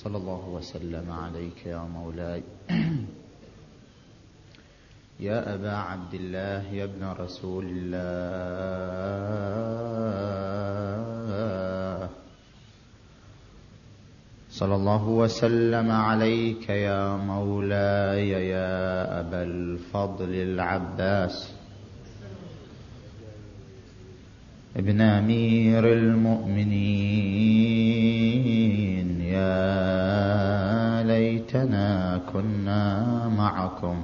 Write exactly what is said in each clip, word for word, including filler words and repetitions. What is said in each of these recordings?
صلى الله وسلم عليك يا مولاي يا أبا عبد الله يا ابن رسول الله صلى الله وسلم عليك يا مولاي يا أبا الفضل العباس ابن أمير المؤمنين يا ليتنا كنا معكم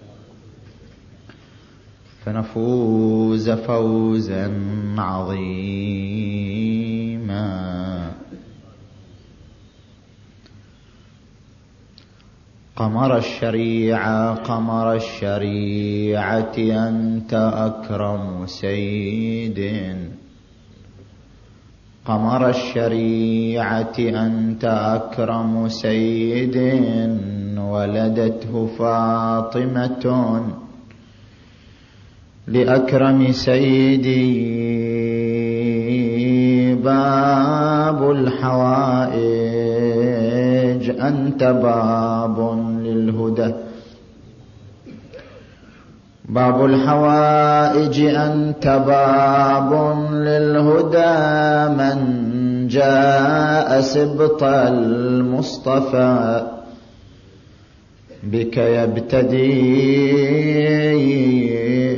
فنفوز فوزا عظيما. قمر الشريعة قمر الشريعة أنت أكرم سيد قمر الشريعة أنت أكرم سيد ولدته فاطمة لأكرم سيدي باب الحوائج أنت باب للهدى باب الحوائج أنت باب للهدى من جاء سبط المصطفى بك يبتدي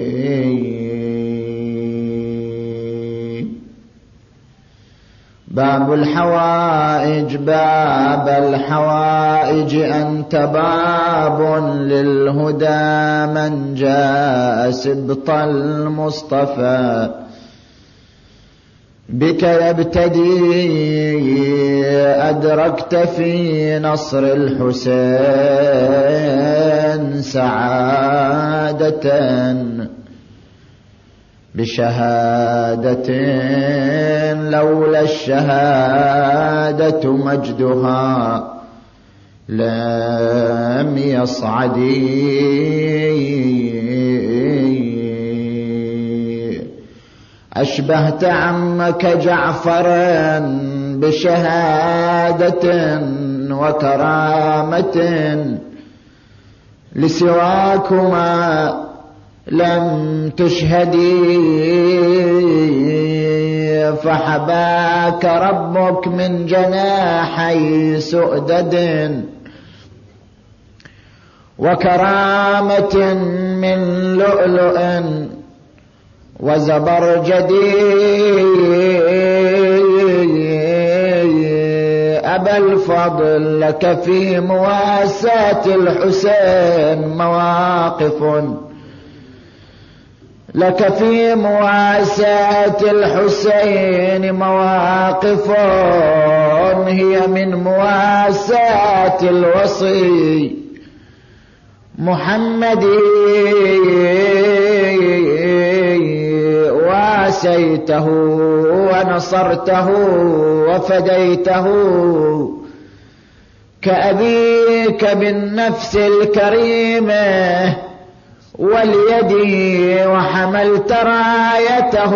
باب الحوائج باب الحوائج أنت باب للهدى من جاء سبط المصطفى بك يبتدي أدركت في نصر الحسين سعادة بشهادة لولا الشهادة مجدها لم يصعدي أشبهت عمك جعفرا بشهادة وكرامة لسواكما لم تشهدي فحباك ربك من جناحي سؤدد وكرامة من لؤلؤ وزبرجدي أبا الفضل لك في مواساة الحسين مواقف لك في مواساة الحسين مواقف هي من مواساة الوصي محمد واسيته ونصرته وفديته كأبيك بالنفس الكريمة واليد وحملت رايته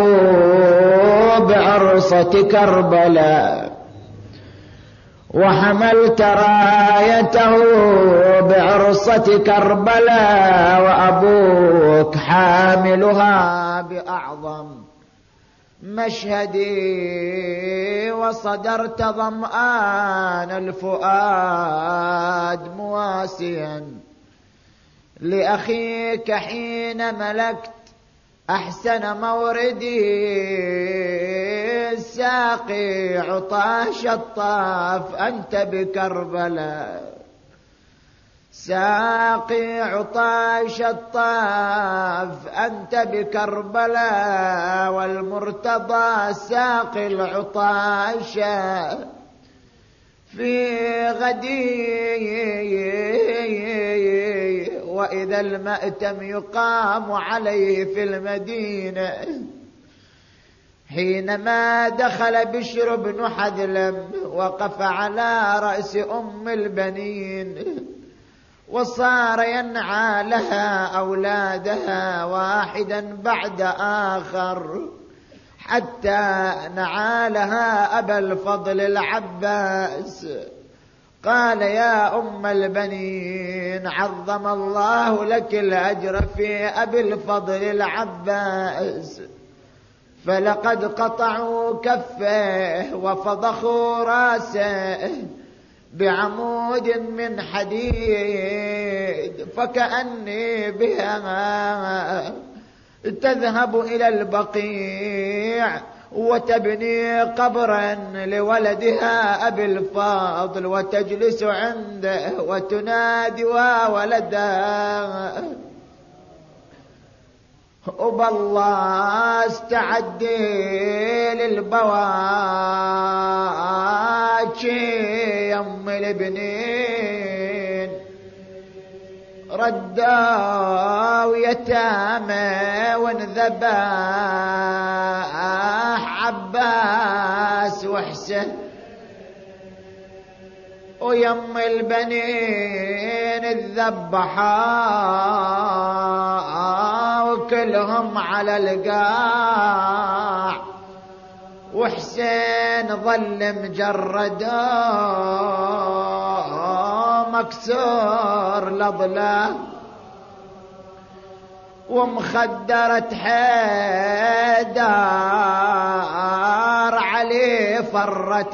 بعرصة كربلاء وحملت رايته بعرصة كربلاء وأبوك حاملها بأعظم مشهدي وصدرت ظمآن الفؤاد مواسيا لأخيك حين ملكت أحسن موردي الساقي عطاش الطاف أنت بكربلاء ساقي عطاش الطاف أنت بكربلاء والمرتضى ساقي العطاش في غدي وإذا المأتم يقام عليه في المدينة حينما دخل بشر بن حذلم وقف على رأس أم البنين وصار ينعى لها أولادها واحدا بعد آخر حتى نعى لها أبا الفضل العباس قال يا أم البنين عظم الله لك الأجر في أبي الفضل العباس، فلقد قطعوا كفه وفضخوا راسه بعمود من حديد، فكأني بها تذهب إلى البقيع وتبني قبرا لولدها أبي الفضل وتجلس عنده وتنادي وولدها وبالله استعدي للبواكي يم البنين، ردوا يتامى وانذبح عباس وحسن، ويم البنين الذبحا وكلهم على القاع، وحسين ظل مجرد مكسور لضله، ومخدرة حيدار عليه فرت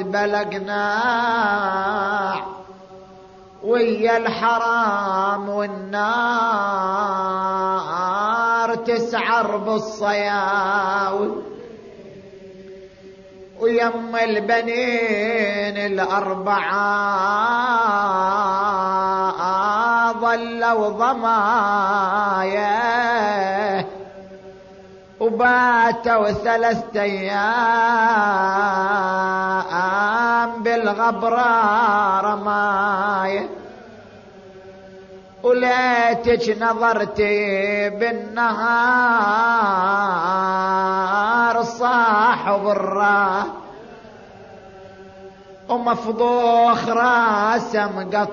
بلقناع، ويا الحرام والنار تسعر بالصياوي، ويم البنين الأربعة ظلوا ضمايا، وباتوا ثلاثة أيام بالغبرة رمايا، وليتك نظرتي بالنهار صاح وبراه، ومفضوخ راسه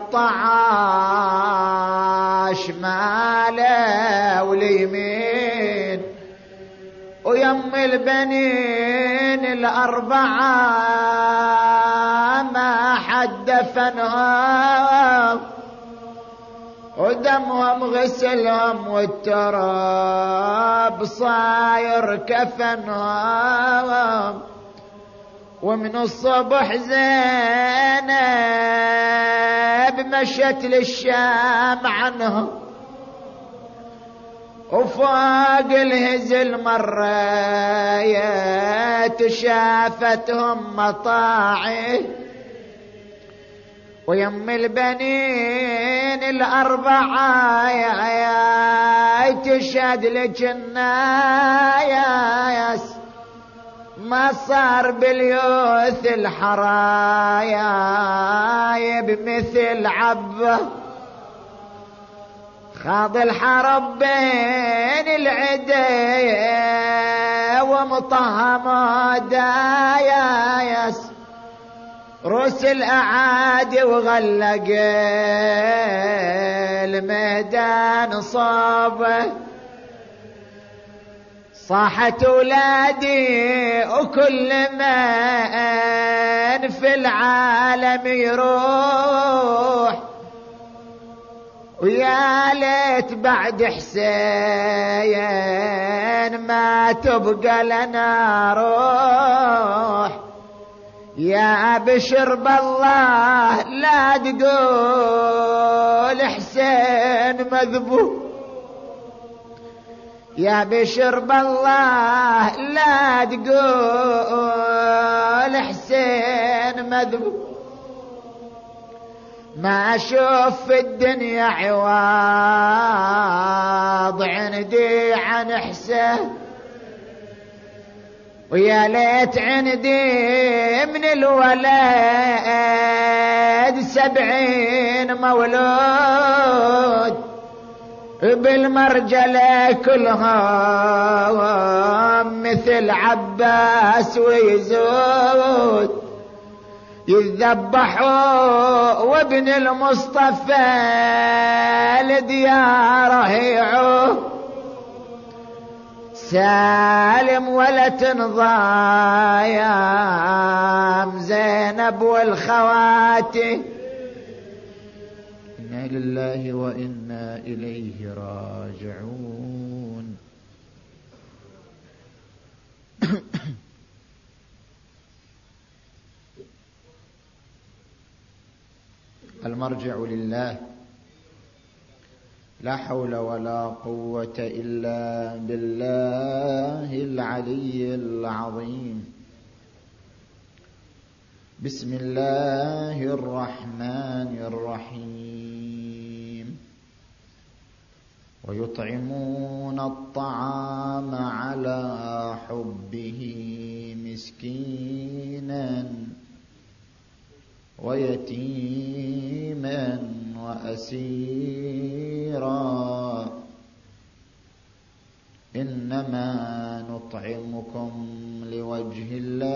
مقطعه شماله واليمين، ويم البنين الأربعة ما حد دفنهم، ودمهم غسلهم والتراب صاير كفنهم، ومن الصبح زينب مشت للشام عنهم، وفوق الهزل مريت شافتهم مطاعي، ويم البنين الأربعة يا تشهد لجنايا ما صار باليوث الحرايا بمثل عبه، خاض الحرب بين العدي ومطهم داياس، روس الأعادي وغلق الميدان صابه، صاحت ولادي وكل من في العالم يروح، ويا ليت بعد حسين ما تبقى لنا روح، يا بشر بالله لا تقول حسين مذبوح، يا بشر بالله لا تقول حسين مذبوح، ما اشوف في الدنيا عوض عندي عن حسين، ويا ليت عندي من الولد سبعين مولود، بالمرجلة كلهم مثل عباس ويزود، يذبحوا وابن المصطفى لدياره يعود، سالم ولا تنضايم زينب والخواتي، إنا لله وإنا إليه راجعون. المرجع لله، لا حول ولا قوة إلا بالله العلي العظيم. بسم الله الرحمن الرحيم. ويطعمون الطعام على حبه مسكينا ويتيما وأسيرا إنما نطعمكم لوجه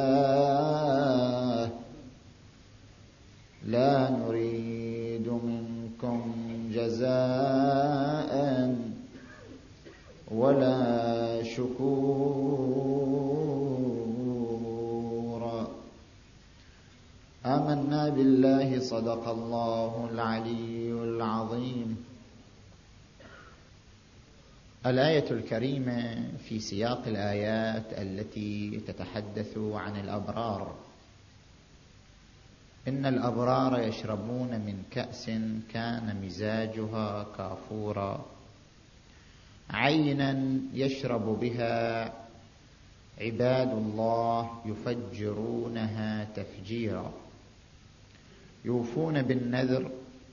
الله لا نريد منكم جزاء ولا شكورا. آمنا بالله، صدق الله العلي العظيم. الآية الكريمة في سياق الآيات التي تتحدث عن الأبرار. إن الأبرار يشربون من كأس كان مزاجها كافورا عينا يشرب بها عباد الله يفجرونها تفجيرا يوفون بالنذر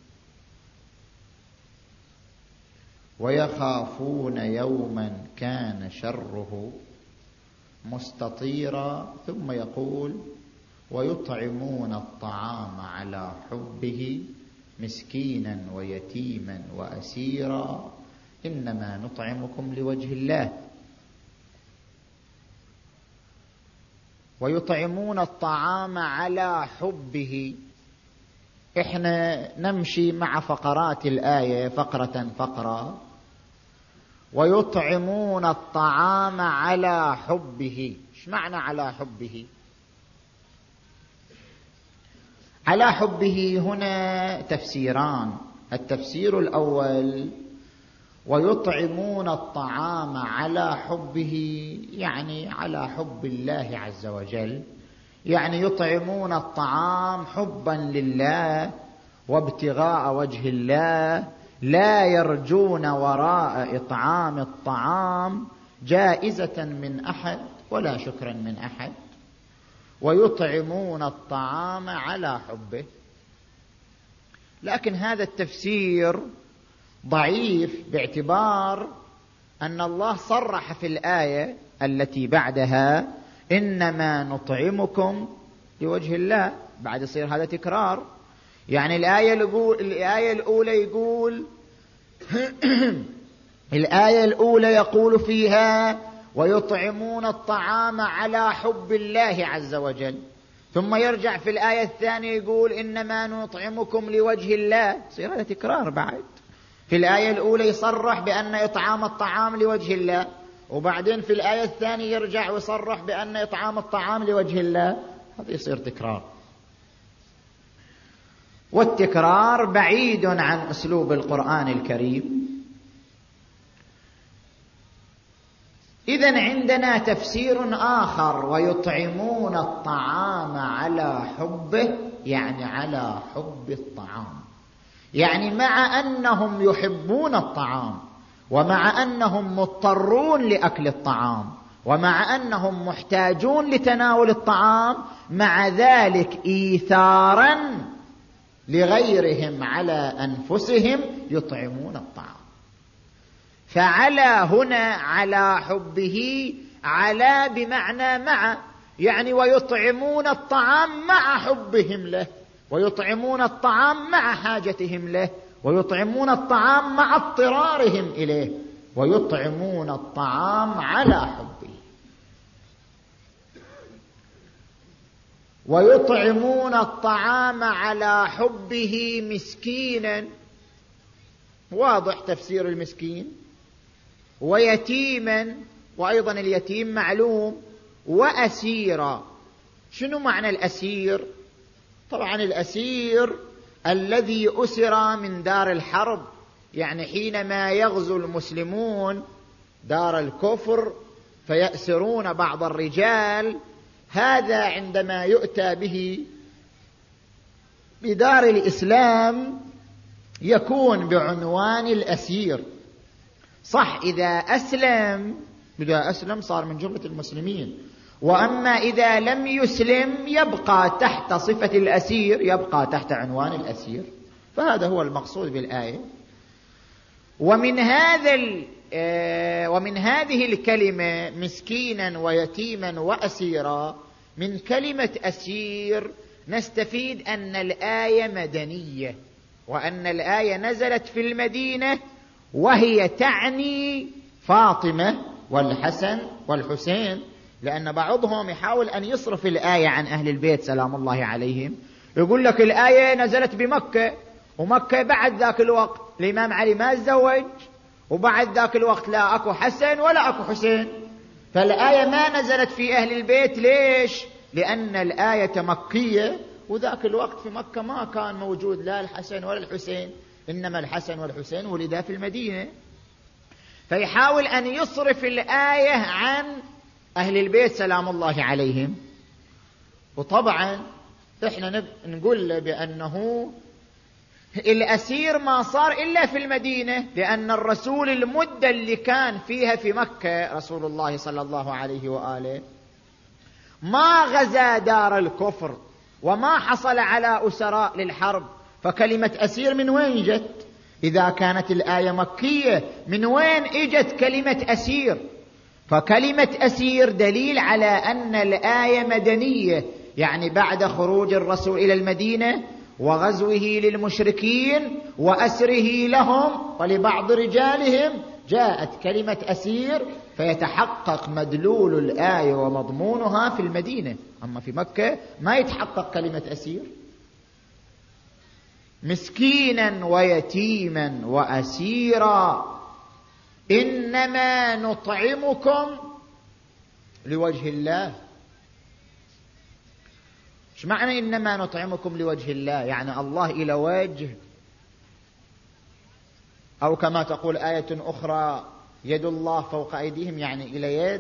ويخافون يوما كان شره مستطيرا. ثم يقول ويطعمون الطعام على حبه مسكينا ويتيما وأسيرا إنما نطعمكم لوجه الله. ويطعمون الطعام على حبه. احنا نمشي مع فقرات الآية فقرة فقرة. ويطعمون الطعام على حبه. ايش معنى على حبه؟ على حبه هنا تفسيران. التفسير الأول ويطعمون الطعام على حبه يعني على حب الله عز وجل، يعني يطعمون الطعام حبا لله وابتغاء وجه الله، لا يرجون وراء إطعام الطعام جائزة من أحد ولا شكرا من أحد. ويطعمون الطعام على حبه. لكن هذا التفسير ضعيف باعتبار أن الله صرح في الآية التي بعدها إنما نطعمكم لوجه الله. بعد يصير هذا تكرار. يعني الآية الآية الأولى يقول الآية الأولى يقول فيها ويطعمون الطعام على حب الله عز وجل، ثم يرجع في الآية الثانية يقول إنما نطعمكم لوجه الله. يصير هذا تكرار. بعد في الآية الأولى يصرح بأن إطعام الطعام لوجه الله، وبعدين في الآية الثانية يرجع ويصرح بأن إطعام الطعام لوجه الله. هذا يصير تكرار، والتكرار بعيد عن أسلوب القرآن الكريم. إذن عندنا تفسير آخر ويطعمون الطعام على حبه، يعني على حب الطعام، يعني مع أنهم يحبون الطعام ومع أنهم مضطرون لأكل الطعام ومع أنهم محتاجون لتناول الطعام، مع ذلك إيثارا لغيرهم على أنفسهم يطعمون الطعام. فعلى هنا على حبه، على بمعنى مع، يعني ويطعمون الطعام مع حبهم له، ويطعمون الطعام مع حاجتهم له، ويطعمون الطعام مع اضطرارهم إليه، ويطعمون الطعام على حبه. ويطعمون الطعام على حبه مسكينا، واضح تفسير المسكين، ويتيما، وأيضا اليتيم معلوم، وأسيرا. شنو معنى الأسير؟ طبعا الأسير الذي أسر من دار الحرب، يعني حينما يغزو المسلمون دار الكفر فيأسرون بعض الرجال، هذا عندما يؤتى به بدار الإسلام يكون بعنوان الأسير. صح إذا أسلم إذا أسلم صار من جملة المسلمين، وأما إذا لم يسلم يبقى تحت صفة الأسير، يبقى تحت عنوان الأسير. فهذا هو المقصود بالآية. ومن هذا ومن هذه الكلمة مسكينا ويتيما وأسيرا، من كلمة أسير نستفيد أن الآية مدنية، وأن الآية نزلت في المدينة، وهي تعني فاطمة والحسن والحسين، لأن بعضهم يحاول أن يصرف الآية عن أهل البيت سلام الله عليهم، يقول لك الآية نزلت بمكة، ومكة بعد ذاك الوقت الإمام علي ما تزوج، وبعد ذاك الوقت لا أكو حسن ولا أكو حسين، فالآية ما نزلت في أهل البيت. ليش؟ لأن الآية مكية، وذاك الوقت في مكة ما كان موجود لا الحسن ولا الحسين، إنما الحسن والحسين ولدا في المدينة. فيحاول أن يصرف الآية عن أهل البيت سلام الله عليهم. وطبعا إحنا نقول بأنه الأسير ما صار إلا في المدينة، لأن الرسول المدة اللي كان فيها في مكة رسول الله صلى الله عليه وآله ما غزا دار الكفر، وما حصل على أسراء للحرب. فكلمة أسير من وين جت؟ إذا كانت الآية مكية من وين إجت كلمة أسير؟ فكلمة أسير دليل على أن الآية مدنية، يعني بعد خروج الرسول إلى المدينة وغزوه للمشركين وأسره لهم ولبعض رجالهم جاءت كلمة أسير، فيتحقق مدلول الآية ومضمونها في المدينة. أما في مكة ما يتحقق كلمة أسير. مسكينا ويتيما وأسيرا إنما نطعمكم لوجه الله. ايش معنى إنما نطعمكم لوجه الله؟ يعني الله إلى وجه، أو كما تقول آية أخرى يد الله فوق أيديهم، يعني إلى يد.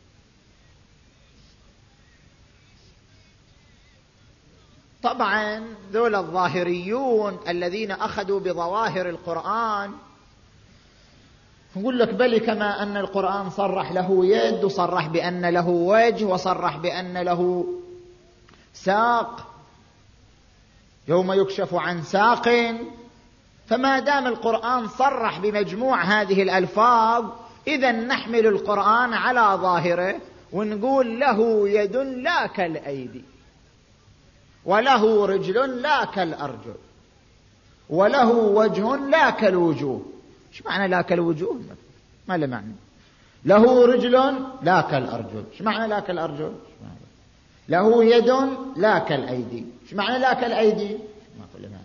طبعا ذول الظاهريون الذين أخذوا بظواهر القرآن يقول لك بل كما أن القرآن صرح له يد، وصرح بأن له وجه، وصرح بأن له ساق يوم يكشف عن ساق، فما دام القرآن صرح بمجموع هذه الألفاظ إذا نحمل القرآن على ظاهره ونقول له يد لا كالأيدي، وله رجل لا كالأرجل، وله وجه لا كالوجوه. ايش معنى لا كالوجوه؟ ما له معنى. له رجل لا كالأرجل، ايش معنى لا كالأرجل؟ له يد لا كالأيدي، ايش معنى لا كالأيدي؟ ما له معنى.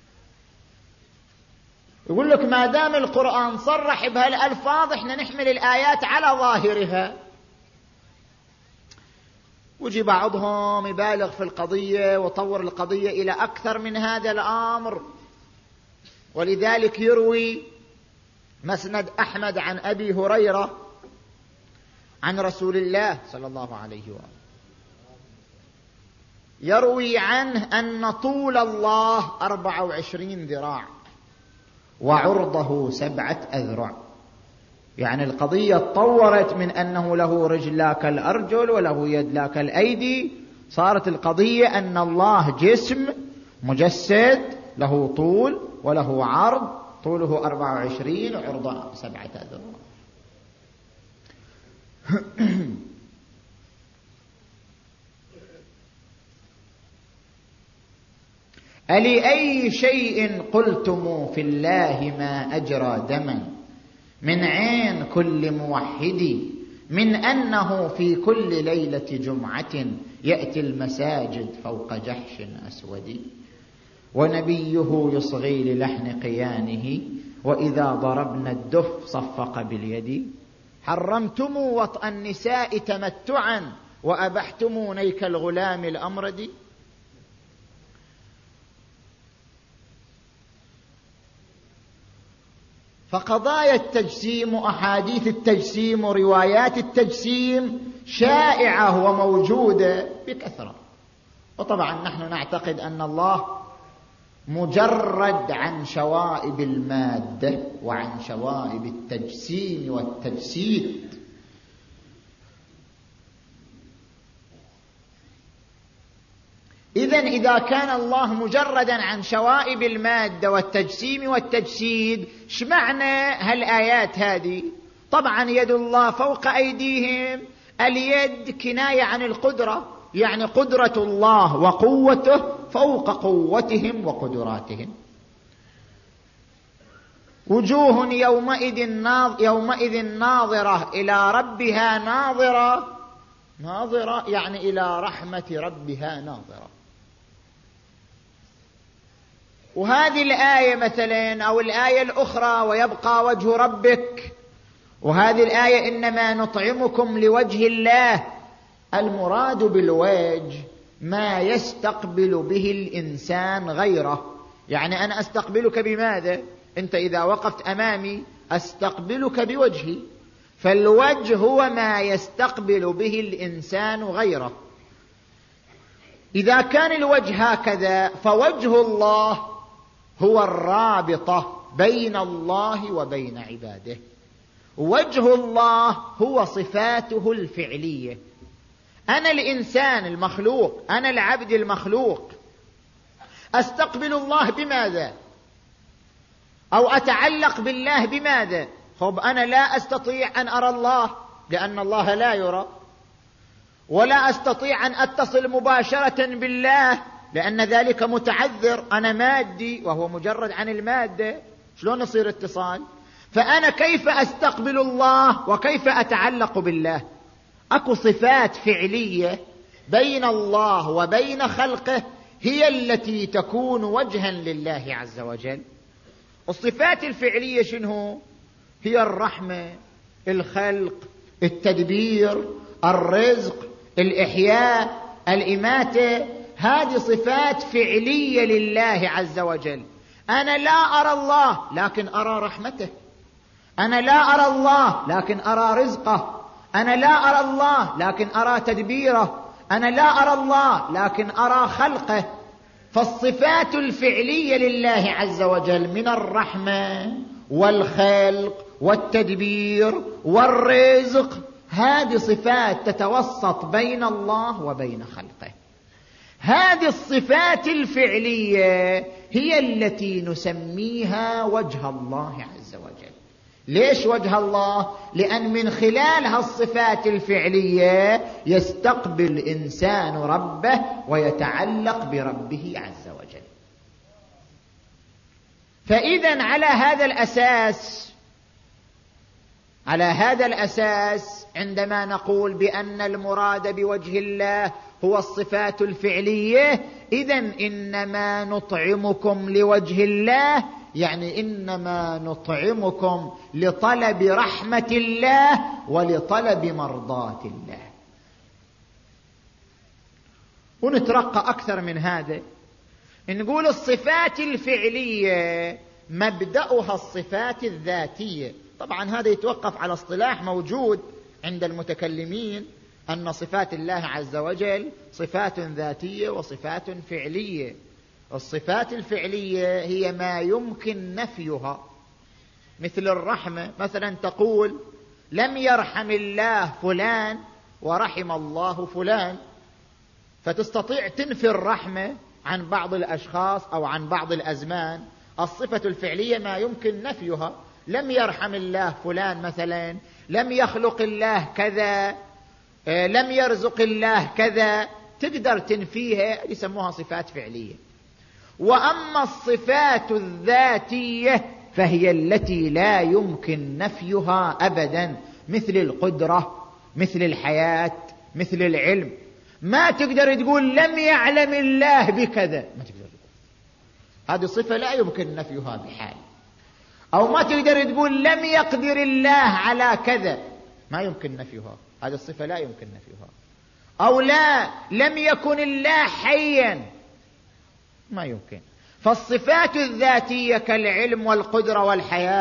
يقول لك ما دام القرآن صرح بهالألفاظ احنا نحمل الآيات على ظاهرها. وجي بعضهم يبالغ في القضية وطور القضية إلى أكثر من هذا الأمر، ولذلك يروي مسند أحمد عن أبي هريرة عن رسول الله صلى الله عليه وآله، يروي عنه أن طول الله أربع وعشرين ذراع وعرضه سبعة أذرع. يعني القضية تطورت من أنه له رجل لا كالأرجل وله يد لا كالأيدي، صارت القضية أن الله جسم مجسد له طول وله عرض، طوله أربع وعشرين وعرضه سبعة أذرع. ألأي شيء قلتم في الله ما أجرى دما من عين كل موحد، من أنه في كل ليلة جمعة يأتي المساجد فوق جحش أسود، ونبيه يصغي للحن قيانه، وإذا ضربنا الدف صفق باليد. حرمتم وطأ النساء تمتعا وأبحتم نيك الغلام الأمرد. فقضايا التجسيم وأحاديث التجسيم وروايات التجسيم شائعة وموجودة بكثرة. وطبعا نحن نعتقد أن الله مجرد عن شوائب المادة وعن شوائب التجسيم والتجسيد. إذن إذا كان الله مجردا عن شوائب المادة والتجسيم والتجسيد، شمعنى هالآيات هذه؟ طبعا يد الله فوق أيديهم، اليد كناية عن القدرة، يعني قدرة الله وقوته فوق قوتهم وقدراتهم. وجوه يومئذ ناظرة, يومئذ ناظرة إلى ربها ناظرة، ناظرة يعني إلى رحمة ربها ناظرة. وهذه الآية مثلا أو الآية الأخرى ويبقى وجه ربك، وهذه الآية إنما نطعمكم لوجه الله، المراد بالوجه ما يستقبل به الإنسان غيره. يعني أنا أستقبلك بماذا؟ أنت إذا وقفت أمامي أستقبلك بوجهي، فالوجه هو ما يستقبل به الإنسان غيره. إذا كان الوجه هكذا فوجه الله هو الرابطة بين الله وبين عباده. وجه الله هو صفاته الفعلية. أنا الإنسان المخلوق، أنا العبد المخلوق، أستقبل الله بماذا؟ أو أتعلق بالله بماذا؟ خب أنا لا أستطيع أن أرى الله لأن الله لا يرى، ولا أستطيع أن أتصل مباشرة بالله لأن ذلك متعذر، أنا مادي وهو مجرد عن المادة، شلون يصير اتصال؟ فأنا كيف أستقبل الله وكيف أتعلق بالله؟ أكو صفات فعلية بين الله وبين خلقه هي التي تكون وجها لله عز وجل. الصفات الفعلية شنو؟ هي الرحمة، الخلق، التدبير، الرزق، الإحياء، الإماتة. هذه صفات فعلية لله عز وجل. أنا لا أرى الله لكن أرى رحمته، أنا لا أرى الله لكن أرى رزقه، أنا لا أرى الله لكن أرى تدبيره، أنا لا أرى الله لكن أرى خلقه. فالصفات الفعلية لله عز وجل من الرحمة والخلق والتدبير والرزق، هذه صفات تتوسط بين الله وبين خلقه. هذه الصفات الفعلية هي التي نسميها وجه الله عز وجل. ليش وجه الله؟ لأن من خلال هالصفات الفعلية يستقبل الإنسان ربه ويتعلق بربه عز وجل. فإذا على هذا الأساس على هذا الأساس عندما نقول بأن المراد بوجه الله هو الصفات الفعلية، إذن إنما نطعمكم لوجه الله، يعني إنما نطعمكم لطلب رحمة الله ولطلب مرضاة الله. ونترقى أكثر من هذا، نقول الصفات الفعلية مبدأها الصفات الذاتية. طبعا هذا يتوقف على اصطلاح موجود عند المتكلمين أن صفات الله عز وجل صفات ذاتية وصفات فعلية. الصفات الفعلية هي ما يمكن نفيها، مثل الرحمة مثلا، تقول لم يرحم الله فلان ورحم الله فلان، فتستطيع تنفي الرحمة عن بعض الأشخاص أو عن بعض الأزمان. الصفة الفعلية ما يمكن نفيها، لم يرحم الله فلان مثلا، لم يخلق الله كذا، لم يرزق الله كذا، تقدر تنفيها، يسموها صفات فعلية. وأما الصفات الذاتية فهي التي لا يمكن نفيها أبدا، مثل القدرة، مثل الحياة، مثل العلم. ما تقدر تقول لم يعلم الله بكذا، ما تقدر تقول، هذه صفة لا يمكن نفيها بحال. أو ما تقدر تقول لم يقدر الله على كذا، ما يمكن نفيها، هذه الصفة لا يمكن نفيها. أو لا لم يكن الله حيا، ما يمكن. فالصفات الذاتية كالعلم والقدرة والحياة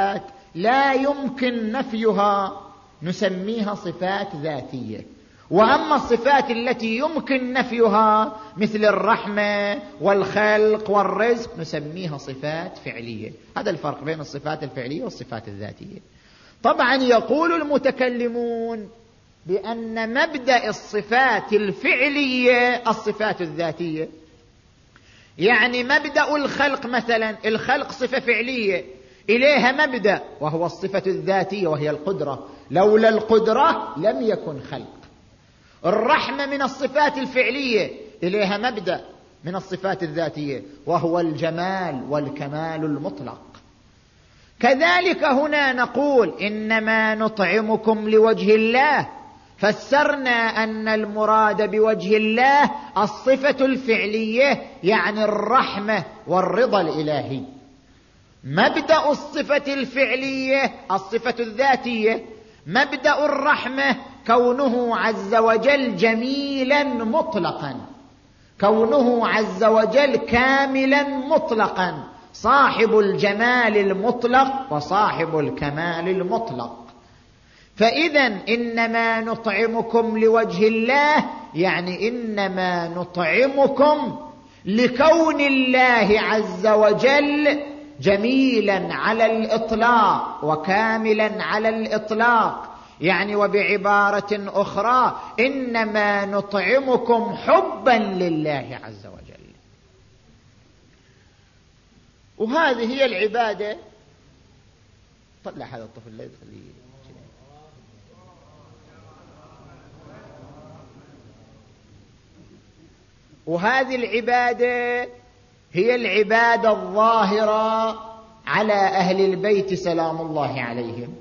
لا يمكن نفيها نسميها صفات ذاتية، وأما الصفات التي يمكن نفيها مثل الرحمة والخلق والرزق نسميها صفات فعلية. هذا الفرق بين الصفات الفعلية والصفات الذاتية. طبعا يقول المتكلمون بأن مبدأ الصفات الفعلية الصفات الذاتية، يعني مبدأ الخلق مثلا، الخلق صفة فعلية إليها مبدأ وهو الصفة الذاتية وهي القدرة، لولا القدرة لم يكن خلق. الرحمة من الصفات الفعلية إليها مبدأ من الصفات الذاتية وهو الجمال والكمال المطلق. كذلك هنا نقول إنما نطعمكم لوجه الله، فسرنا أن المراد بوجه الله الصفة الفعلية يعني الرحمة والرضا الإلهي. مبدأ الصفة الفعلية الصفة الذاتية، مبدأ الرحمة كونه عز وجل جميلا مطلقا، كونه عز وجل كاملا مطلقا، صاحب الجمال المطلق وصاحب الكمال المطلق. فإذا إنما نطعمكم لوجه الله يعني إنما نطعمكم لكون الله عز وجل جميلا على الإطلاق وكاملا على الإطلاق، يعني وبعبارة أخرى إنما نطعمكم حبا لله عز وجل. وهذه هي العبادة. طلع هذا الطفل لا يدخل. وهذه العبادة هي العبادة الظاهرة على أهل البيت سلام الله عليهم.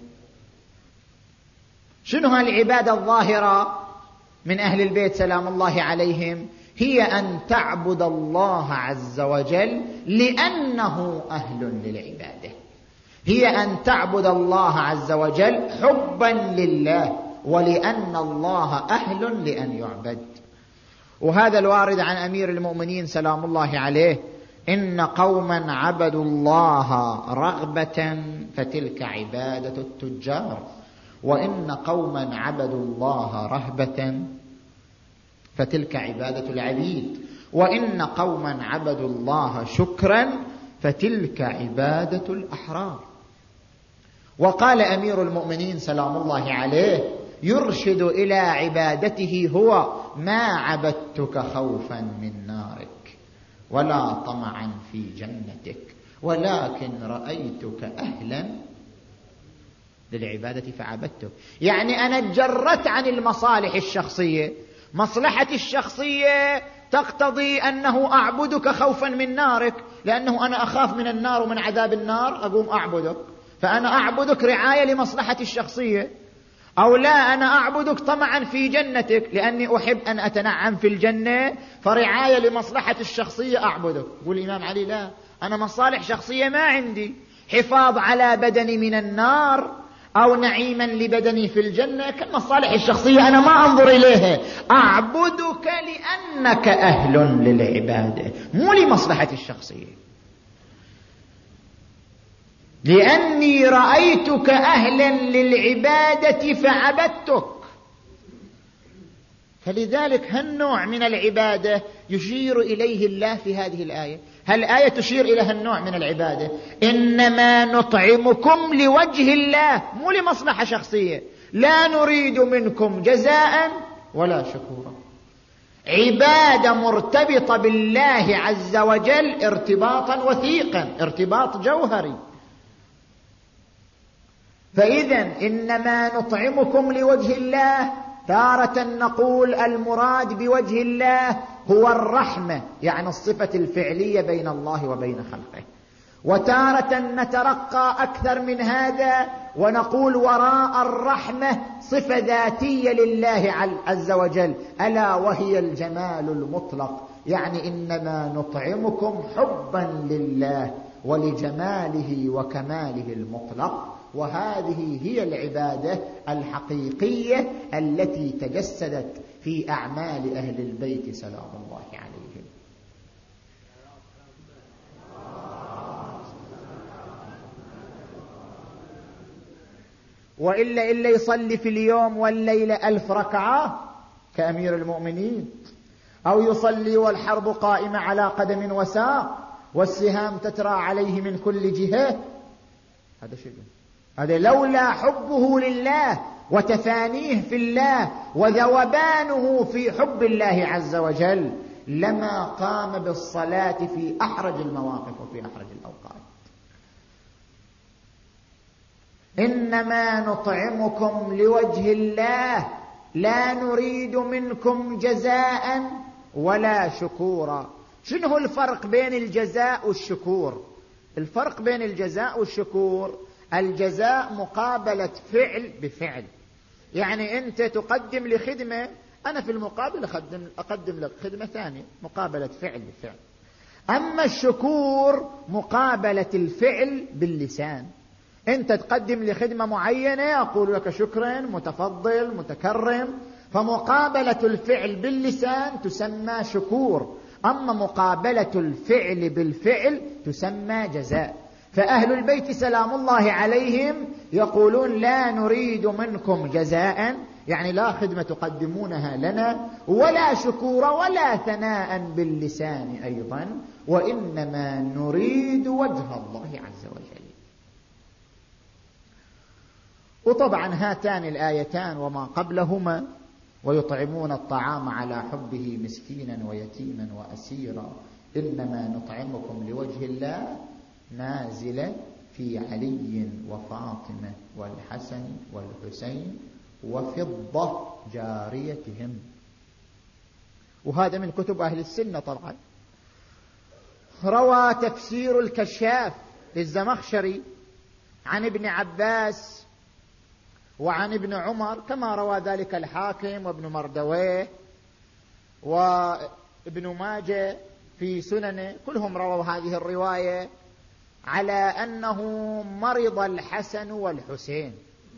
شنو هالعبادة الظاهرة من أهل البيت سلام الله عليهم؟ هي أن تعبد الله عز وجل لأنه أهل للعبادة، هي أن تعبد الله عز وجل حبا لله ولأن الله أهل لأن يعبد. وهذا الوارد عن أمير المؤمنين سلام الله عليه: إن قوما عبدوا الله رغبة فتلك عبادة التجار، وإن قوما عبدوا الله رهبة فتلك عبادة العبيد، وإن قوما عبدوا الله شكرا فتلك عبادة الأحرار. وقال أمير المؤمنين سلام الله عليه يرشد إلى عبادته هو: ما عبدتك خوفا من نارك ولا طمعا في جنتك ولكن رأيتك أهلا للعبادة فعبدتك. يعني أنا تجرت عن المصالح الشخصية، مصلحتي الشخصية تقتضي أنه أعبدك خوفا من نارك، لأنه أنا أخاف من النار ومن عذاب النار أقوم أعبدك، فأنا أعبدك رعاية لمصلحتي الشخصية. أو لا، أنا أعبدك طمعا في جنتك لأني أحب أن أتنعم في الجنة، فرعاية لمصلحة الشخصية أعبدك. يقول الإمام علي: لا، أنا مصالح شخصية ما عندي، حفاظ على بدني من النار أو نعيما لبدني في الجنة، كالمصالح الشخصية أنا ما أنظر إليها، أعبدك لأنك أهل للعبادة مو لمصلحة الشخصية، لأني رأيتك أهلا للعبادة فعبدتك. فلذلك هالنوع من العبادة يشير إليه الله في هذه الآية. هالآية تشير إلى هالنوع من العبادة: إنما نطعمكم لوجه الله، مو لمصلحة شخصية، لا نريد منكم جزاء ولا شكورا. عبادة مرتبطة بالله عز وجل ارتباطا وثيقا، ارتباط جوهري. فإذا إنما نطعمكم لوجه الله، تارة نقول المراد بوجه الله هو الرحمة، يعني الصفة الفعلية بين الله وبين خلقه، وتارة نترقى أكثر من هذا ونقول وراء الرحمة صفة ذاتية لله عز وجل، ألا وهي الجمال المطلق، يعني إنما نطعمكم حبا لله ولجماله وكماله المطلق. وهذه هي العبادة الحقيقية التي تجسدت في أعمال أهل البيت سلام الله عليهم. وإلا إلا يصلي في اليوم والليلة ألف ركعة كأمير المؤمنين، أو يصلي والحرب قائمة على قدم وساق والسهام تترى عليه من كل جهة. هذا شيء، هذا لولا حبه لله وتفانيه في الله وذوبانه في حب الله عز وجل لما قام بالصلاة في أحرج المواقف وفي أحرج الأوقات. إنما نطعمكم لوجه الله لا نريد منكم جزاء ولا شكورا. شنو الفرق بين الجزاء والشكور؟ الفرق بين الجزاء والشكور: الجزاء مقابلة فعل بفعل، يعني أنت تقدم لي خدمة، أنا في المقابل أقدم, أقدم لك خدمة ثانية، مقابلة فعل بفعل. أما الشكور مقابلة الفعل باللسان، أنت تقدم لي خدمة معينة أقول لك شكرا، متفضل، متكرم، فمقابلة الفعل باللسان تسمى شكور، أما مقابلة الفعل بالفعل تسمى جزاء. فأهل البيت سلام الله عليهم يقولون لا نريد منكم جزاء، يعني لا خدمة تقدمونها لنا، ولا شكور ولا ثناء باللسان أيضا، وإنما نريد وجه الله عز وجل. وطبعا هاتان الآيتان وما قبلهما: ويطعمون الطعام على حبه مسكينا ويتيما وأسيرا إنما نطعمكم لوجه الله، نازلة في علي وفاطمة والحسن والحسين وفضة جاريتهم. وهذا من كتب أهل السنة طبعا. روى تفسير الكشاف للزمخشري عن ابن عباس وعن ابن عمر، كما روى ذلك الحاكم وابن مردويه وابن ماجه في سننه، كلهم رووا هذه الرواية، على أنه مرض الحسن والحسين،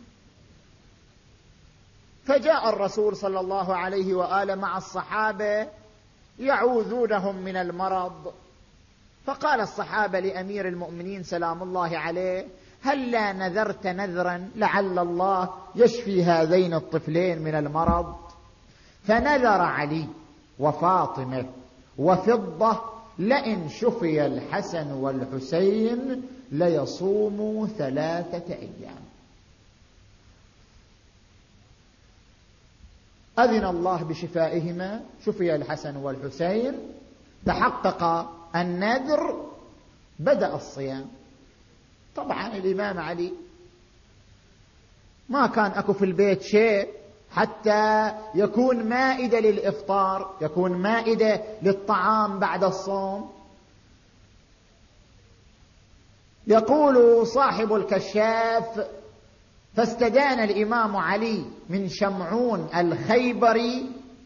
فجاء الرسول صلى الله عليه وآله مع الصحابة يعوذونهم من المرض، فقال الصحابة لأمير المؤمنين سلام الله عليه: هل لا نذرت نذرا لعل الله يشفي هذين الطفلين من المرض؟ فنذر علي وفاطمة وفضة: لئن شفي الحسن والحسين ليصوموا ثلاثة أيام. أذن الله بشفائهما، شفي الحسن والحسين، تحقق النذر، بدأ الصيام. طبعا الإمام علي ما كان أكو في البيت شيء حتى يكون مائدة للإفطار، يكون مائدة للطعام بعد الصوم. يقول صاحب الكشاف: فاستدان الإمام علي من شمعون الخيبري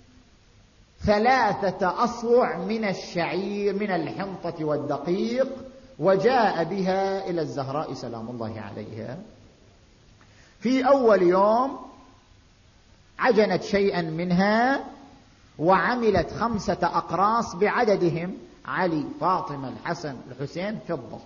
ثلاثة أصوع من الشعير من الحنطة والدقيق، وجاء بها إلى الزهراء سلام الله عليها. في أول يوم عجنت شيئا منها وعملت خمسة أقراص بعددهم: علي، فاطمة، الحسن، الحسين، فضة.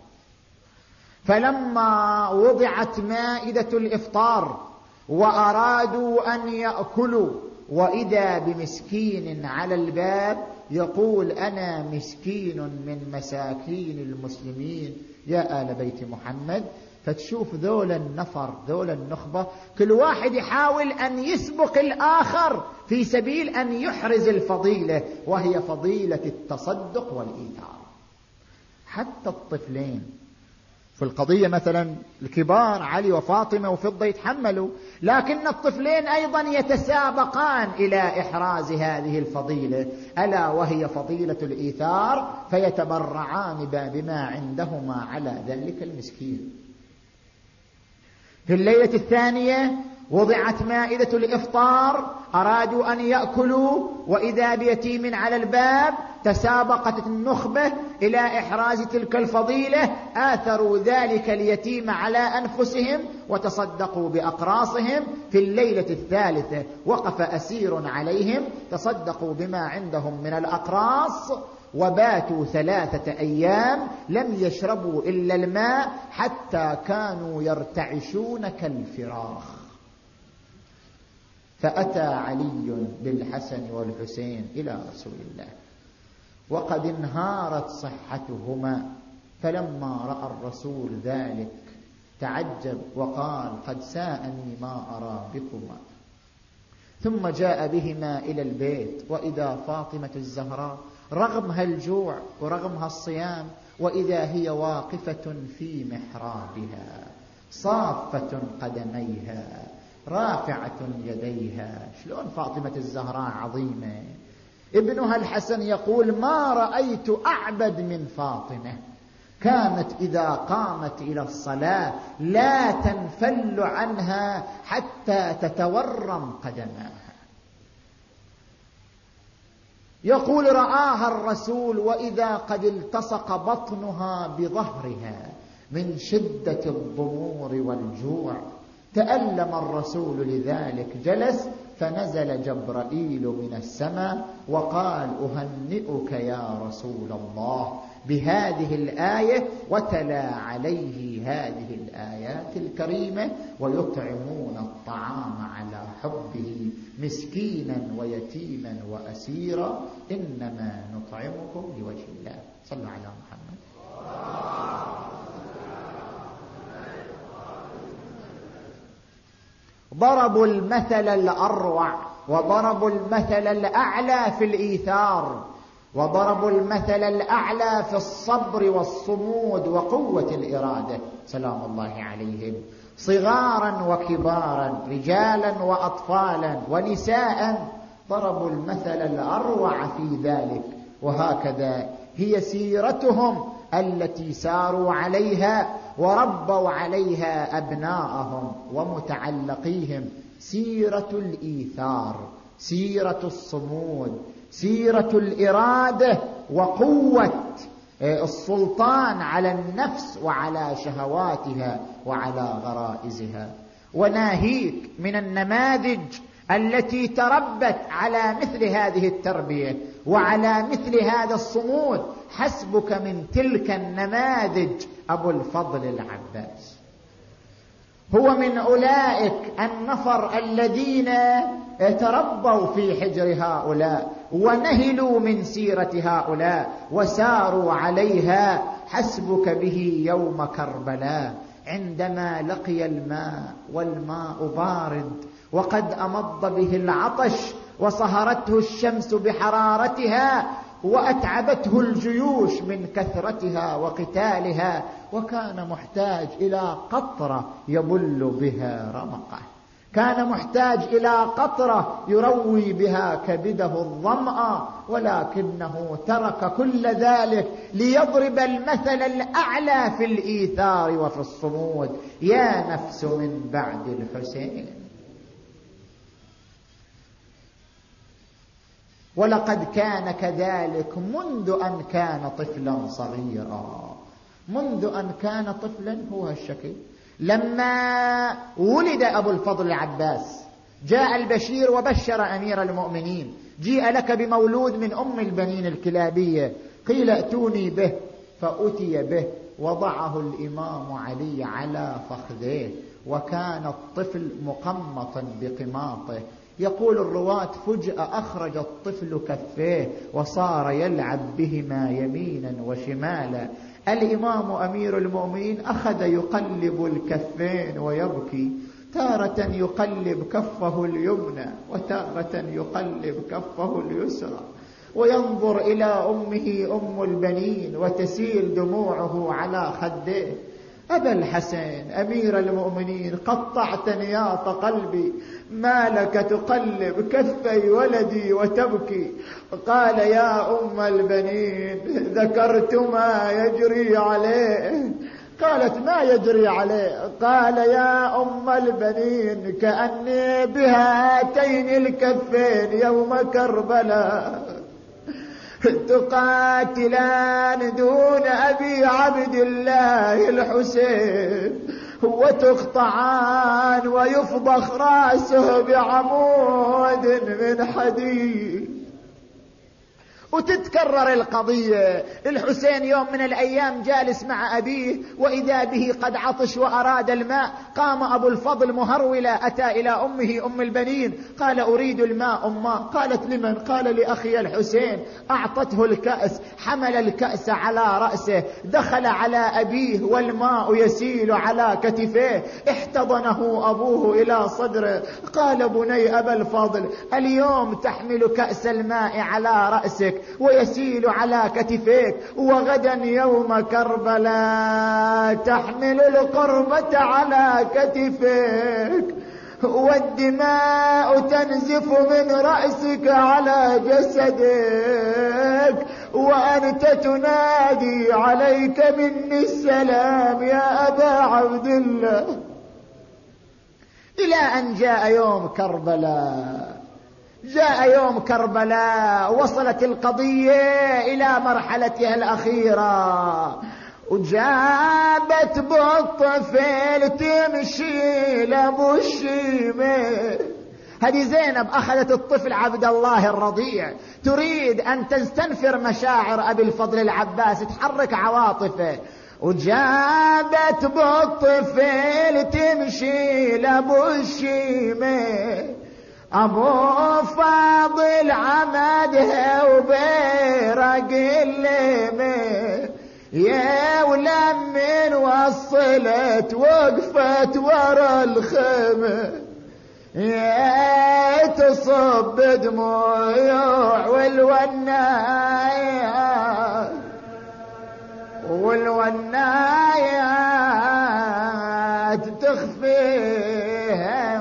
فلما وضعت مائدة الإفطار وأرادوا أن يأكلوا، وإذا بمسكين على الباب يقول: أنا مسكين من مساكين المسلمين يا آل بيت محمد. فتشوف ذول النفر، ذول النخبة، كل واحد يحاول أن يسبق الآخر في سبيل أن يحرز الفضيلة، وهي فضيلة التصدق والإيثار. حتى الطفلين في القضية، مثلا الكبار علي وفاطمة وفضة يتحملوا، لكن الطفلين أيضا يتسابقان إلى إحراز هذه الفضيلة، ألا وهي فضيلة الإيثار، فيتبرعان بما عندهما على ذلك المسكين. في الليلة الثانية وضعت مائدة الإفطار، أرادوا أن يأكلوا، وإذا بيتيم على الباب، تسابقت النخبة إلى إحراز تلك الفضيلة، آثروا ذلك اليتيم على أنفسهم وتصدقوا بأقراصهم. في الليلة الثالثة وقف أسير عليهم، تصدقوا بما عندهم من الأقراص، وباتوا ثلاثة أيام لم يشربوا إلا الماء حتى كانوا يرتعشون كالفراخ. فأتى علي بالحسن والحسين إلى رسول الله وقد انهارت صحتهما، فلما رأى الرسول ذلك تعجب وقال قد ساءني ما أرى بكما. ثم جاء بهما إلى البيت، وإذا فاطمة الزهراء رغم الجوع ورغم الصيام وإذا هي واقفة في محرابها صافة قدميها رافعة يديها. شلون فاطمة الزهراء عظيمة. ابنها الحسن يقول ما رأيت أعبد من فاطمة، كانت إذا قامت إلى الصلاة لا تنفل عنها حتى تتورم قدماها. يقول رآها الرسول وإذا قد التصق بطنها بظهرها من شدة الضمور والجوع، تألم الرسول لذلك، جلس فنزل جبرائيل من السماء وقال أهنئك يا رسول الله بهذه الآية، وتلا عليه هذه الآيات الكريمة ويطعمون الطعام على حبه مسكينا ويتيما وأسيرا إنما نطعمكم لوجه الله. صلوا على محمد. ضربوا المثل الأروع وضربوا المثل الأعلى في الإيثار، وضربوا المثل الأعلى في الصبر والصمود وقوة الإرادة سلام الله عليهم، صغارا وكبارا رجالا وأطفالا ونساء، ضربوا المثل الأروع في ذلك. وهكذا هي سيرتهم التي ساروا عليها وربوا عليها أبناءهم ومتعلقيهم، سيرة الإيثار، سيرة الصمود، سيرة الإرادة وقوة السلطان على النفس وعلى شهواتها وعلى غرائزها. وناهيك من النماذج التي تربت على مثل هذه التربية وعلى مثل هذا الصمود، حسبك من تلك النماذج أبو الفضل العباس. هو من أولئك النفر الذين تربوا في حجر هؤلاء ونهلوا من سيرة هؤلاء وساروا عليها. حسبك به يوم كربلاء عندما لقي الماء والماء بارد وقد أمض به العطش وصهرته الشمس بحرارتها وأتعبته الجيوش من كثرتها وقتالها، وكان محتاج إلى قطرة يبل بها رمقه، كان محتاج إلى قطرة يروي بها كبده الظمأ، ولكنه ترك كل ذلك ليضرب المثل الأعلى في الإيثار وفي الصمود. يا نفس من بعد الحسين. ولقد كان كذلك منذ أن كان طفلا صغيرا، منذ أن كان طفلا هو الشكل. لما ولد أبو الفضل العباس جاء البشير وبشر أمير المؤمنين: جيء لك بمولود من أم البنين الكلابية، قيل ائتوني به، فأتي به، وضعه الإمام علي على فخذيه، وكان الطفل مقمطا بقماطه. يقول الرواة: فجأة أخرج الطفل كفيه وصار يلعب بهما يمينا وشمالا. الإمام أمير المؤمنين أخذ يقلب الكفين ويبكي، تارة يقلب كفه اليمنى وتارة يقلب كفه اليسرى، وينظر إلى أمه أم البنين وتسيل دموعه على خديه. أبا الحسن أمير المؤمنين، قطعت نياط قلبي، ما لك تقلب كفي ولدي وتبكي؟ قال: يا أم البنين، ذكرت ما يجري عليه. قالت: ما يجري عليه؟ قال: يا أم البنين، كأني بهاتين الكفين يوم كربلاء تقاتلان دون أبي عبد الله الحسين، وتقطعان ويفضخ رأسه بعمود من حديد، وتتكرر القضية. الحسين يوم من الأيام جالس مع أبيه وإذا به قد عطش وأراد الماء. قام أبو الفضل مهرولا أتى إلى أمه أم البنين قال أريد الماء أمه. قالت لمن؟ قال لأخي الحسين. أعطته الكأس، حمل الكأس على رأسه، دخل على أبيه والماء يسيل على كتفيه، احتضنه أبوه إلى صدره. قال بني أبا الفضل اليوم تحمل كأس الماء على رأسك ويسيل على كتفيك، وغدا يوم كربلاء تحمل القربة على كتفيك والدماء تنزف من رأسك على جسدك وأنت تنادي عليك مني السلام يا أبا عبد الله. إلى أن جاء يوم كربلاء. جاء يوم كربلاء وصلت القضية إلى مرحلتها الأخيرة، وجابت بالطفل تمشي لأبو الشيمة. هذه زينب أخذت الطفل عبد الله الرضيع تريد أن تستنفر مشاعر أبي الفضل العباس، تحرك عواطفه، وجابت بالطفل تمشي لأبو الشيمة. أبو فاضل عمدها وبيرق الليمة، يا ولمن وصلت وقفت ورا الخيمة، يا تصب دموع والونايات والونايات تخفيها.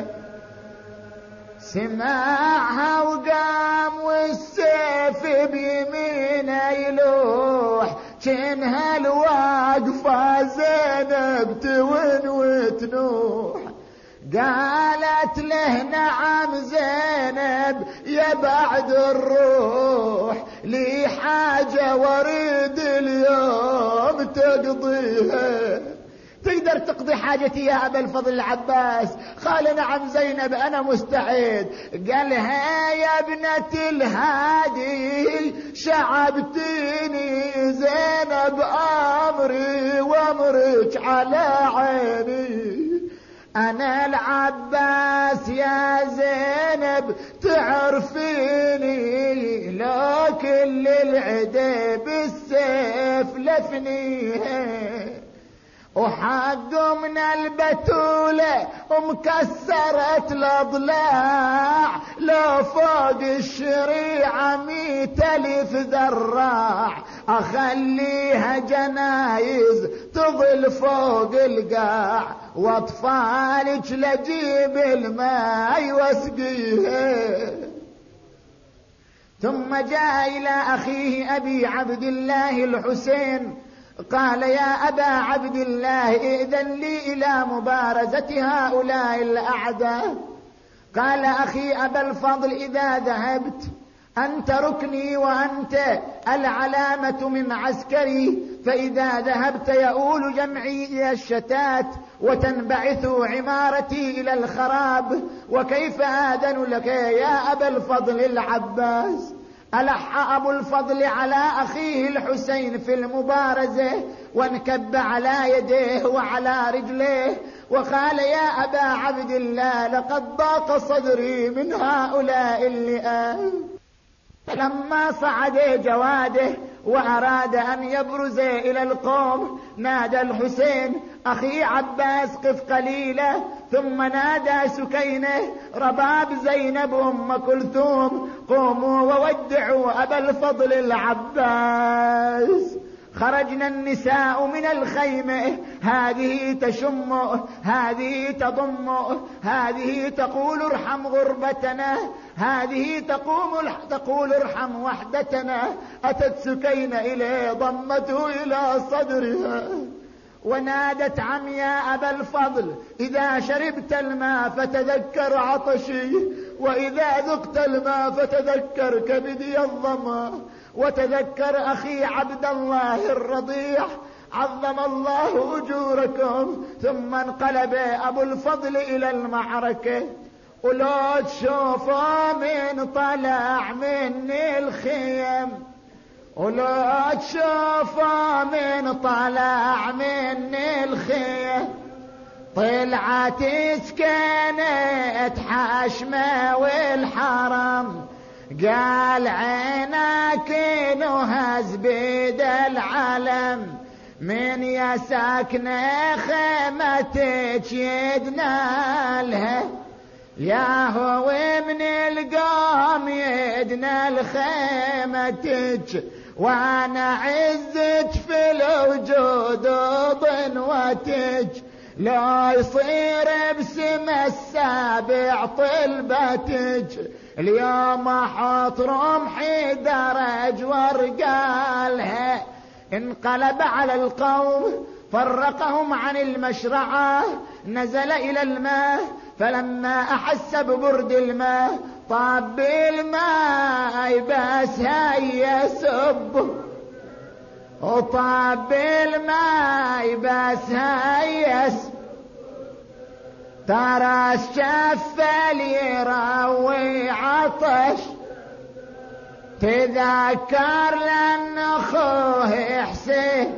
سمعها وقام والسيف بيمينه يلوح، كأنها الواقفة زينب تون وتنوح. قالت له نعم زينب يا بعد الروح، لي حاجة وريد اليوم تقضيها. تقدر تقضي حاجتي يا أبا الفضل العباس؟ قال نعم زينب أنا مستعد. قالها يا ابنة الهادي شعبتيني زينب أمري وأمرك على عيني، أنا العباس يا زينب تعرفيني، لو كل العدا بالسيف لفنيها، وحق من البتولة ومكسرة الأضلاع، لو فوق الشريعة مية ألف ذراع، أخليها جنايز تظل فوق القاع، واطفالك لجيب الماء واسقيها. ثم جاء إلى أخيه أبي عبد الله الحسين قال يا أبا عبد الله ائذن لي إلى مبارزة هؤلاء الأعداء. قال أخي أبا الفضل إذا ذهبت أنت ركني وأنت العلامة من عسكري، فإذا ذهبت يؤول جمعي إلى الشتات وتنبعث عمارتي إلى الخراب، وكيف آذن لك يا أبا الفضل العباس؟ ألح أبو الفضل على أخيه الحسين في المبارزة وانكب على يديه وعلى رجليه وقال يا أبا عبد الله لقد ضاق صدري من هؤلاء اللئام. فلما صعد جواده وأراد أن يبرز إلى القوم نادى الحسين أخي عباس قف قليلا، ثم نادى سكينة رباب زينب أم كلثوم قوموا وودعوا أبا الفضل العباس. خرجنا النساء من الخيمة، هذه تشمه، هذه تضمه، هذه تقول ارحم غربتنا، هذه تقوم تقول ارحم وحدتنا. أتت سكينة إليه ضمته إلى صدرها ونادت عم يا أبا الفضل إذا شربت الماء فتذكر عطشي، وإذا ذقت الماء فتذكر كبدي الظما، وتذكر أخي عبد الله الرضيع عظم الله أجوركم. ثم انقلب أبو الفضل إلى المعركة ولو تشوفه من طلع من الخيم، ولو تشوفه من طلع من الخيم، طلعت سكنت حشمه والحرم، قال عينك نهز بيد العلم، من يا ساكنه خيمتك يدنا لها، يا هو من القوم يدنا لخيمتك، وانا عزك في الوجود وضنوتك، لو يصير بسم السابع طلبتك، اليوم احط رمحي درج وارقالها. انقلب على القوم فرقهم عن المشرعة، نزل الى الماء، فلما احس ببرد الماء طاب الماء بس هيا سب، وطاب الماء بس هيا سب، ترى الشف يروي عطش، تذكر لأن أخوه حسين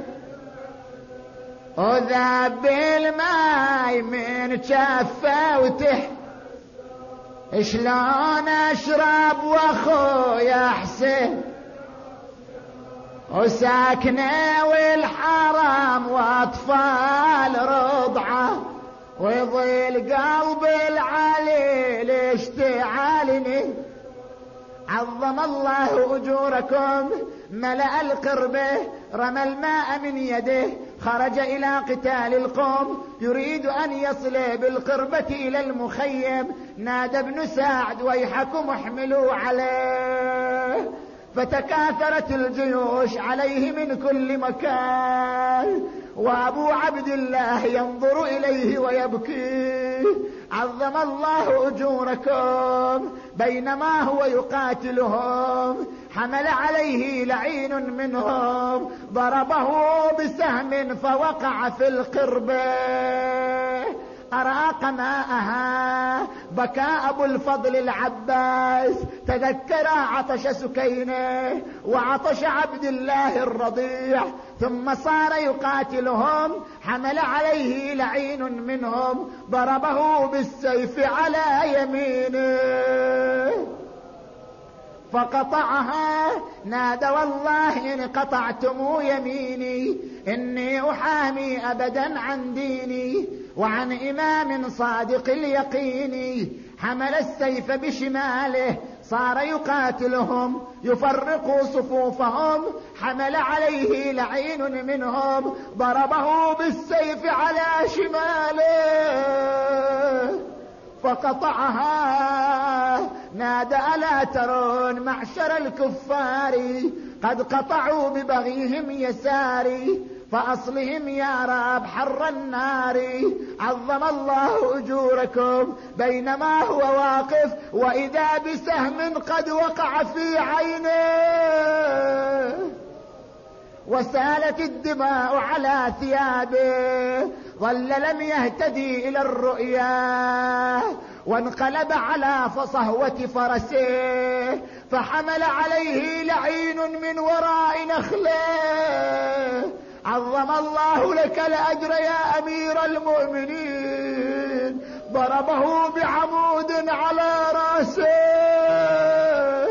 وذاب الماء من جفه وتح، شلون اشرب واخويا حسين وساكنه والحرام واطفال رضعه، ويظل قلب العليل اشتعالني. عظم الله اجوركم، ملأ القربة، رمى الماء من يده، خرج الى قتال القوم، يريد ان يصل بالقربة الى المخيم، نادى ابن سعد ويحكم احملوا عليه، فتكاثرت الجيوش عليه من كل مكان، وابو عبد الله ينظر اليه ويبكي. عظم الله اجوركم، بينما هو يقاتلهم حمل عليه لعين منهم، ضربه بسهم فوقع في القربة، أراق ماءها، بكى أبو الفضل العباس، تذكر عطش سكينه وعطش عبد الله الرضيع، ثم صار يقاتلهم، حمل عليه لعين منهم، ضربه بالسيف على يمينه فقطعها، نادى والله إن قطعتم يميني إني أحامي أبدا عن ديني وعن إمام صادق اليقين. حمل السيف بشماله، صار يقاتلهم، يفرق صفوفهم، حمل عليه لعين منهم، ضربه بالسيف على شماله فقطعها، نادى ألا ترون معشر الكفار قد قطعوا ببغيهم يساري، فأصلهم يا رب حر النار. عظم الله أجوركم، بينما هو واقف وإذا بسهم قد وقع في عينه، وسالت الدماء على ثيابه، ظل لم يهتدي إلى الرؤيا، وانقلب على صهوة فرسه، فحمل عليه لعين من وراء نخله. عظم الله لك الأجر يا أمير المؤمنين، ضربه بعمود على رأسه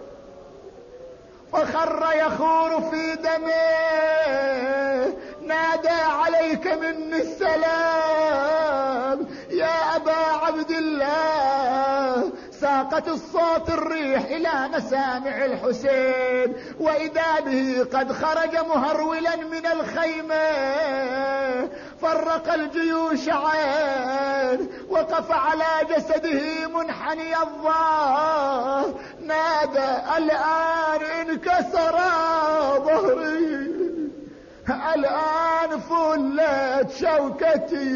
فخر يخور في دمه، نادى عليك مني السلام يا أبا عبد الله. ساقت الصوت الريح إلى مسامع الحسين، وإذا به قد خرج مهرولا من الخيمة، فرق الجيوش عين، وقف على جسده منحني الظهر، نادى الآن انكسر ظهري، الآن فلت شوكتي،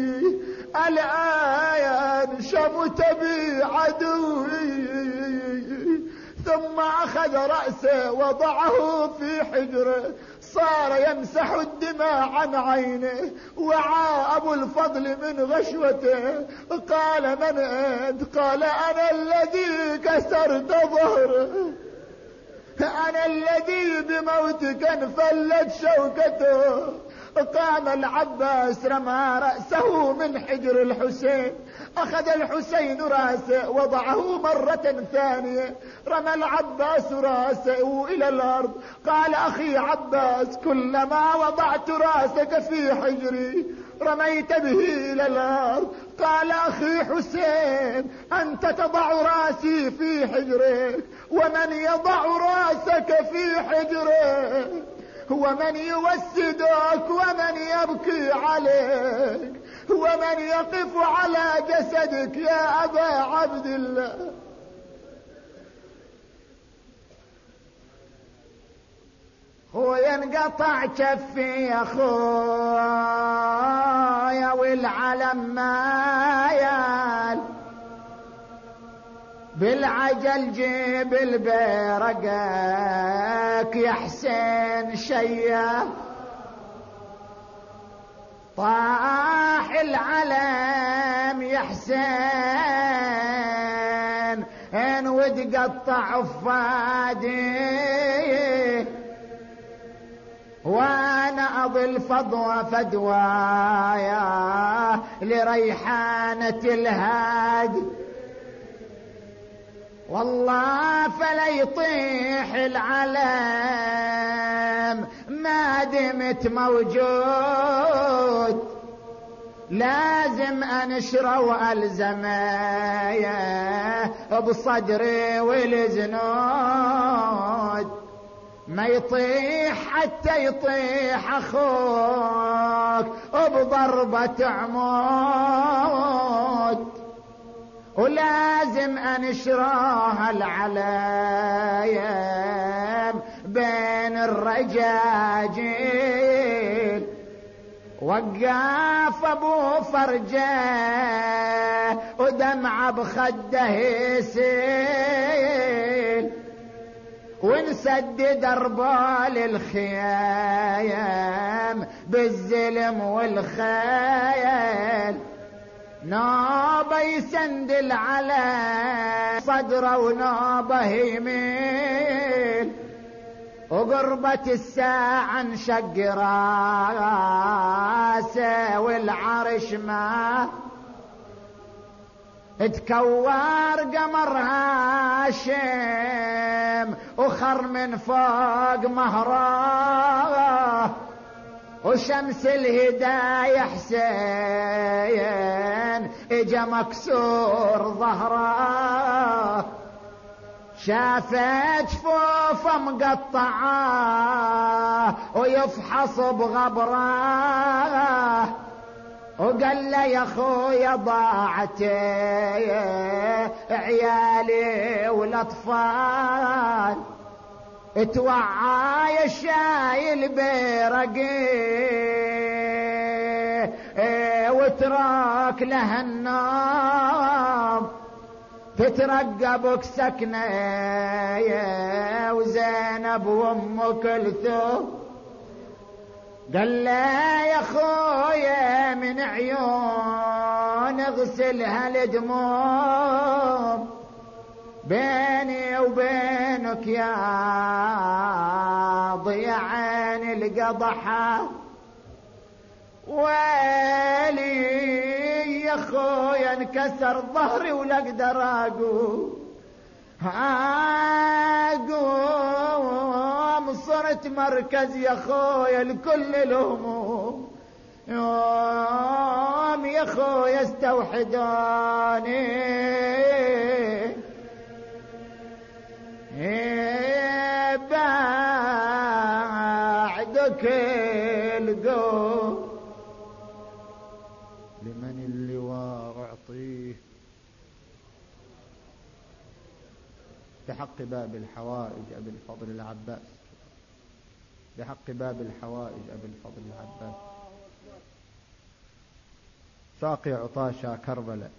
الآن شمت بي عدوي. ثم أخذ رأسه وضعه في حجره، صار يمسح الدماء عن عينه. وعى أبو الفضل من غشوته، قال من أنت؟ قال أنا الذي كسرت ظهره، أنا الذي بموتك انفلت شوكته. قام العباس رمى رأسه من حجر الحسين، أخذ الحسين رأسه وضعه مرة ثانية، رمى العباس رأسه إلى الأرض. قال أخي عباس كلما وضعت رأسك في حجري رميت به إلى الأرض. قال أخي حسين أنت تضع رأسي في حجرك، ومن يضع رأسك في حجره هو من يوسدك ومن يبكي عليك ومن يقف على جسدك يا أبا عبد الله. خويا انقطع كفي يا خويا والعلم مايل، بالعجل جيب البيرقك يا حسين شيا. طاح العلم يا حسين ان وتقطع فادي، وانا اضل فضوى فدوايا لريحانة الهادي. والله فلا يطيح العلم ما دمت موجود، لازم انشره والزمايا بصدري والزنود. ما يطيح حتى يطيح اخوك بضربة عمود، ولازم انشرها العلايم بين الرجاجيل. وقاف ابو فرجه ودمعه بخده يسيل، ونسدد اربال الخيام بالزلم والخيل. نوبه يسندل على صدره ونوبه يميل، وقربة الساعة انشق راسه والعرش ما تكور قمر هاشم وخر من فوق مهره، وشمس الهداية حسين اجا مكسور ظهره. شافت جفوفه مقطعه ويفحص بغبره، وقال له يا خويا ضاعت عيالي والاطفال، اتوعى يا شايل بيرقي واترك له النوم، تترقبك سكنة وزينب وام كلثوم. قال له يا خويا من عيون اغسلها الدموم، بيني وبينك يا ضيعين القضحة. ويلي يا خويا انكسر ظهري ولا اقدر اقوم، اقوم صرت مركز يا خويا لكل الهموم. يوم يا خويا استوحدوني بعدك القوم. لمن اللواء اعطيه بحق باب الحوائج ابي الفضل العباس، بحق باب الحوائج ابي الفضل العباس. ساقي عطاشا كربلاء،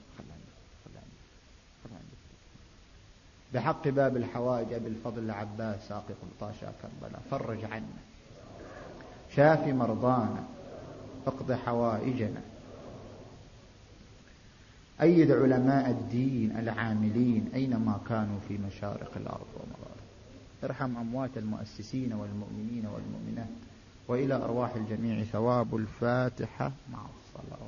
بحق باب الحوائج ابي الفضل العباس ساقي عطاشا كربلاء، فرج عنا شاف مرضانا، اقض حوائجنا. أيد علماء الدين العاملين أينما كانوا في مشارق الأرض ومغاربها. ارحم أموات المؤسسين والمؤمنين والمؤمنات، وإلى أرواح الجميع ثواب الفاتحة مع الصلاة.